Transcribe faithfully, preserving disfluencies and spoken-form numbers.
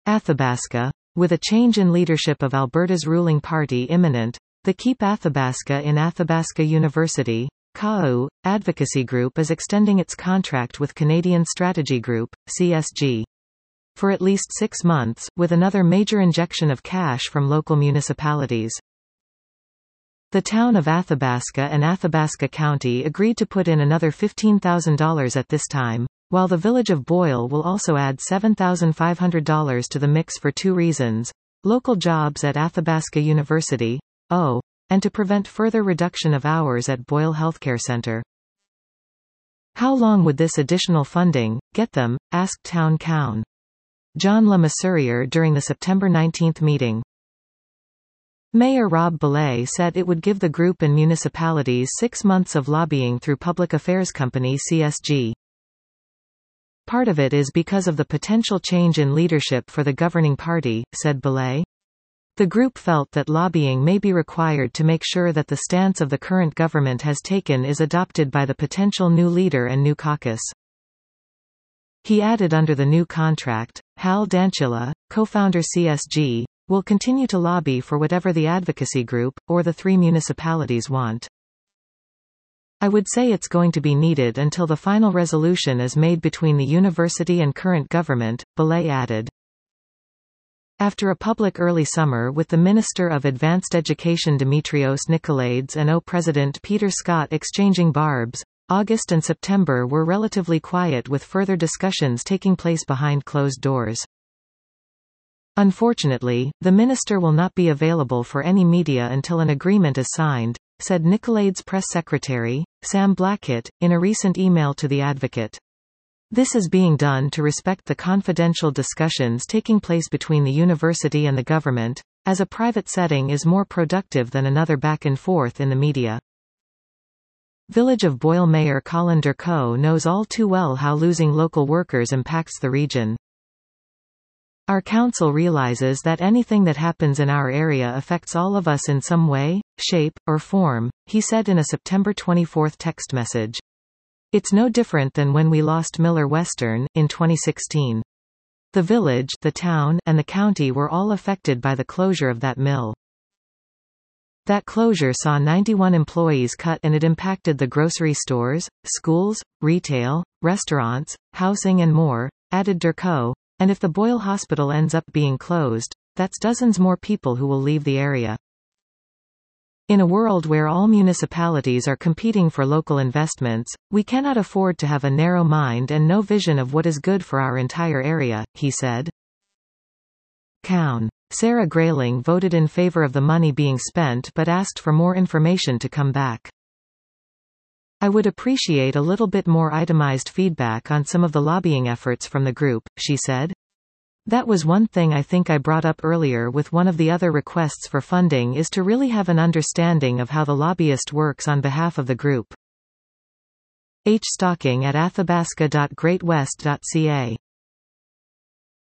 Athabasca. With a change in leadership of Alberta's ruling party imminent, the Keep Athabasca in Athabasca University (K A U) advocacy group is extending its contract with Canadian Strategy Group, C S G, for at least six months, with another major injection of cash from local municipalities. The town of Athabasca and Athabasca County agreed to put in another fifteen thousand dollars at this time, while the village of Boyle will also add seven thousand five hundred dollars to the mix for two reasons: local jobs at Athabasca University, O, and to prevent further reduction of hours at Boyle Healthcare Centre. How long would this additional funding get them? Asked Town Coun. John Le Mesurier during the September nineteenth meeting. Mayor Rob Belay said it would give the group and municipalities six months of lobbying through public affairs company C S G. Part of it is because of the potential change in leadership for the governing party, said Belay. The group felt that lobbying may be required to make sure that the stance of the current government has taken is adopted by the potential new leader and new caucus. He added under the new contract, Hal Dancila, co-founder C S G, will continue to lobby for whatever the advocacy group, or the three municipalities want. I would say it's going to be needed until the final resolution is made between the university and current government, Belay added. After a public early summer with the Minister of Advanced Education Dimitrios Nicolaides and O President Peter Scott exchanging barbs, August and September were relatively quiet with further discussions taking place behind closed doors. Unfortunately, the minister will not be available for any media until an agreement is signed, said Nicolaides' press secretary, Sam Blackett, in a recent email to The Advocate. This is being done to respect the confidential discussions taking place between the university and the government, as a private setting is more productive than another back and forth in the media. Village of Boyle Mayor Colin Durco knows all too well how losing local workers impacts the region. Our council realizes that anything that happens in our area affects all of us in some way, shape, or form, he said in a September twenty-fourth text message. It's no different than when we lost Miller Western, in twenty sixteen. The village, the town, and the county were all affected by the closure of that mill. That closure saw ninety-one employees cut and it impacted the grocery stores, schools, retail, restaurants, housing and more, added Durco. And if the Boyle Hospital ends up being closed, that's dozens more people who will leave the area. In a world where all municipalities are competing for local investments, we cannot afford to have a narrow mind and no vision of what is good for our entire area, he said. Coun. Sarah Grayling voted in favor of the money being spent but asked for more information to come back. I would appreciate a little bit more itemized feedback on some of the lobbying efforts from the group, she said. That was one thing I think I brought up earlier with one of the other requests for funding is to really have an understanding of how the lobbyist works on behalf of the group. H. Stocking at athabasca dot great west dot c a